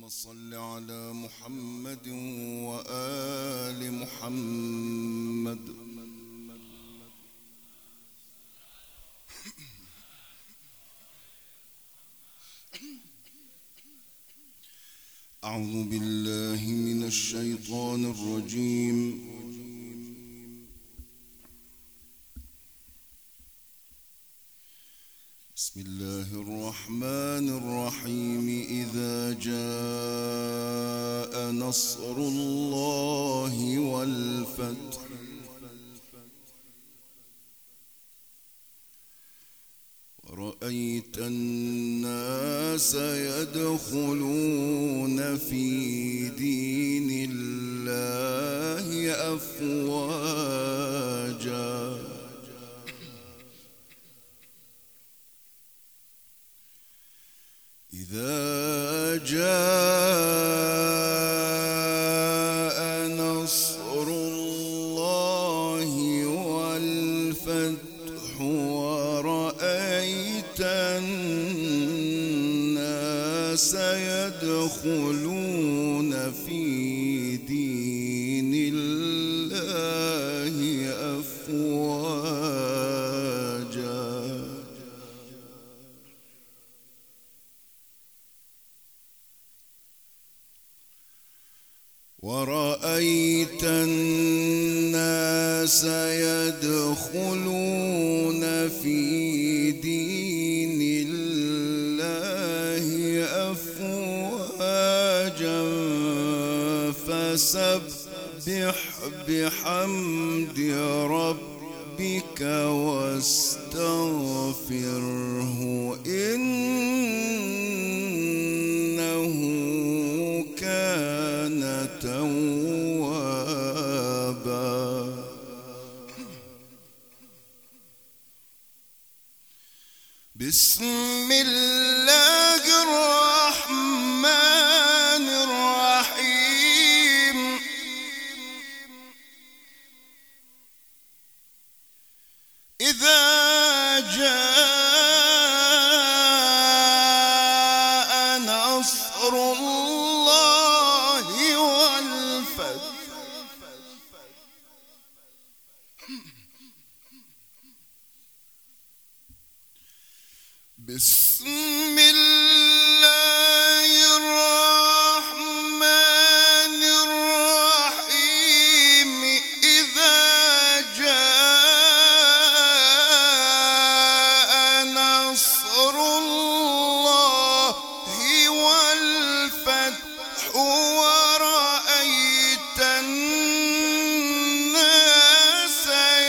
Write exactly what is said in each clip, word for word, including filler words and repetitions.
اللهم صل على محمد وآل محمد. أعوذ بالله من الشيطان الرجيم. بسم الله الرحمن الرحيم. إذا جاء نصر الله والفتح ورأيت الناس يدخلون في دين الله أفواجا إذا جاء نصر الله والفتح ورأيت الناس يدخلون في دين الله أفواجا ورأيت الناس يدخلون في دين الله أفواجا فسبح بحمد ربك واستغفره إنه كان توابا. بسم الله الرحمن الرحيم. إذا جاء نصر الله والفتح بسم الله الرحمن الرحيم. إذا جاء نصر الله والفتح ورأيت الناس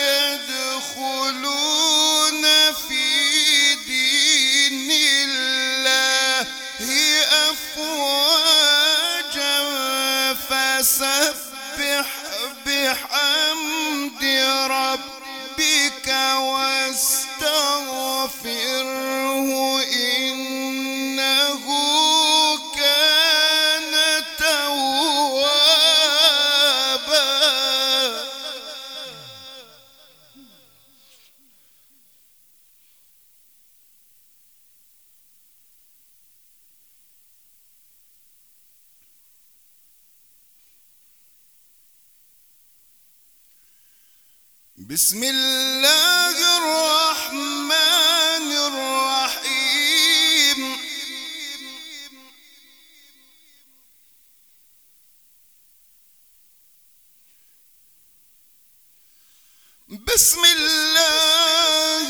يدخلون في دين الله أفواجا فسبح بحمد ربك واستغفره إنه كان توابا. بسم الله الرحمن الرحيم. بسم الله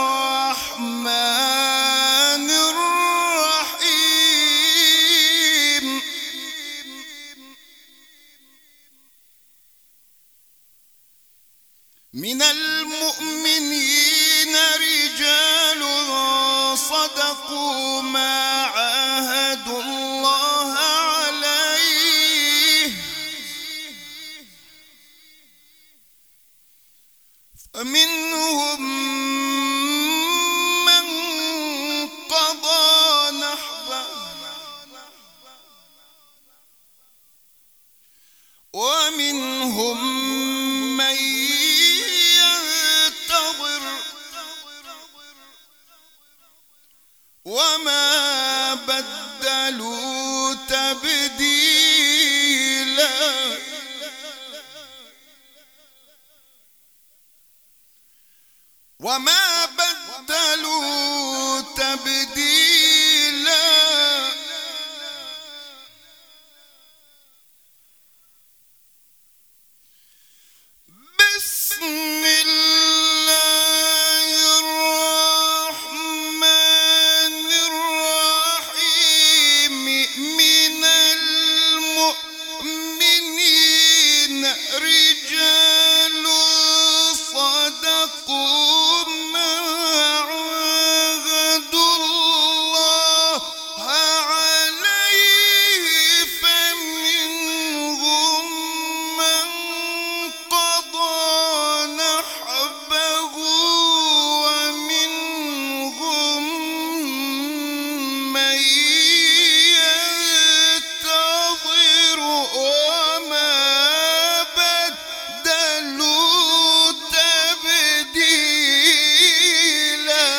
الرحمن الرحيم. من المؤمنين رجال صدقوا ما عاهدوا الله عليه فمنهم من قضى نحبه ومنهم من ينتظر وما تبديلا وما بدلوا تبديلا بسم الله الرحمن الرحيم من المؤمنين رجال صدقوا ما عاهدوا الله عليه فمنهم من قضى نحبه ومنهم من ينتظر وما بدلوا تبديلا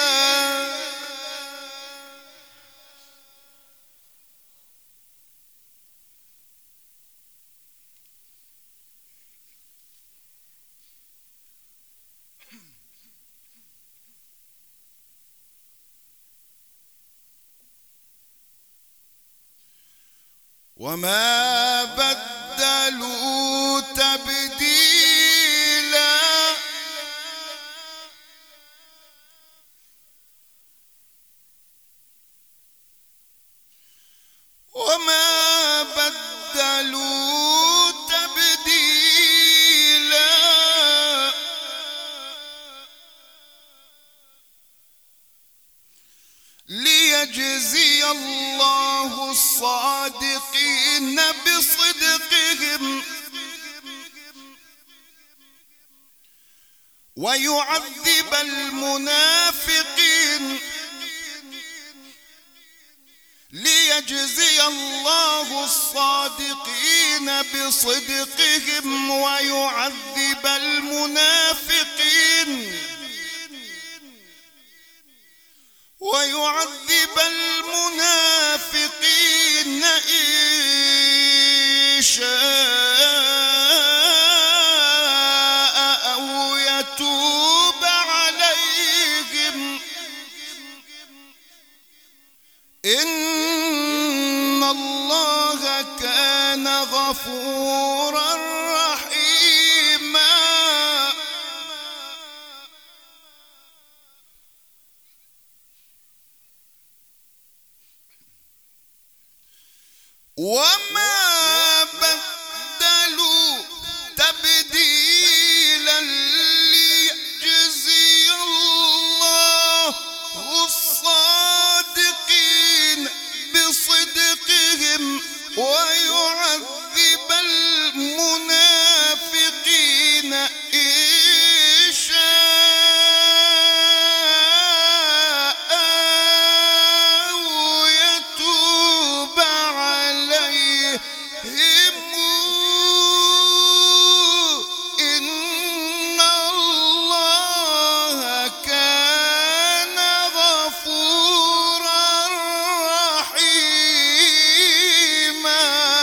وما بدلوا تبديلا وما بدلوا تبديلا ليجزي الله الصادقين بصدقهم ويعذب المنافقين ليجزي الله الصادقين بصدقهم ويعذب المنافقين ويعذب المنافقين إن شاء أو يتوب عليهم إن الله كان غفورا رحيما وما بدلوا تبديلا ليجزي الله الصادقين بصدقهم ويعذب المنافقين إن شاء أو يتوب عليهم إن الله كان غفورا رحيما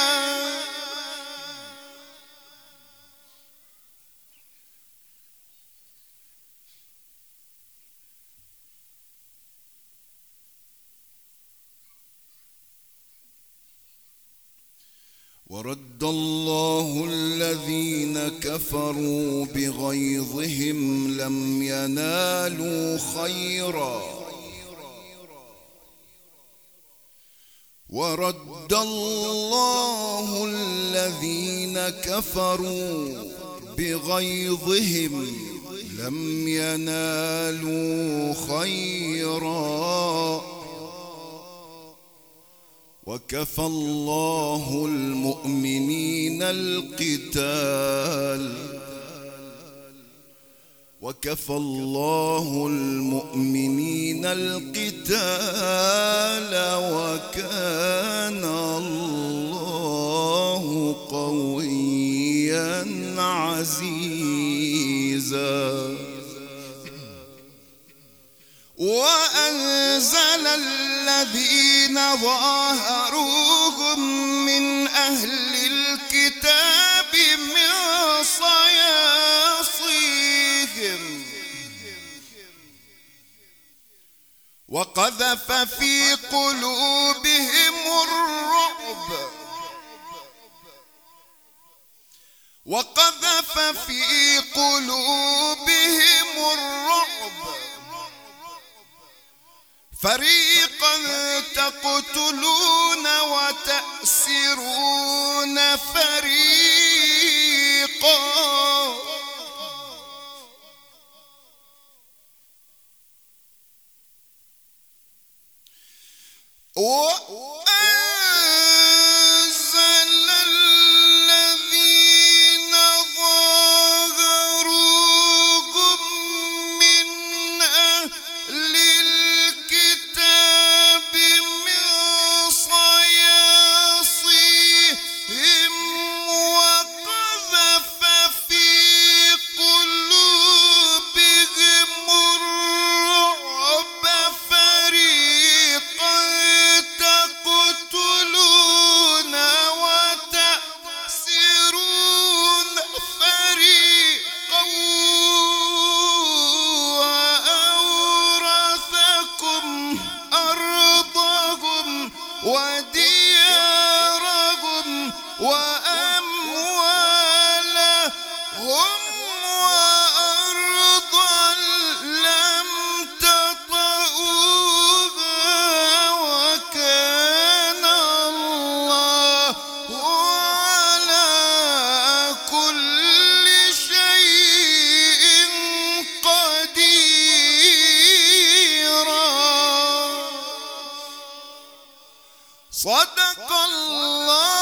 ورد الله الذين كفروا بغيظهم لم ينالوا خيرا ورد الله الذين كفروا بغيظهم لم ينالوا خيرا وكفى الله المؤمنين القتال وكفى الله المؤمنين القتال وكان الله قويا عزيزا وأنزل الذين ظاهروهم أهل الكتاب من صياصيهم وقذف في قلوبهم الرعب وقذف في قلوبهم الرعب فريقا تقتلون وتأسرون فريقا وأنزل الذين ظاهروهم من أهل الكتاب من صياصيهم وقذف في قلوبهم الرعب فريقا تقتلون وتأسرون فريقا وأورثكم أرضهم وديارهم وأموالهم وأرضا لم تطئوها وكان الله على كل شيء قديرا. صدق الله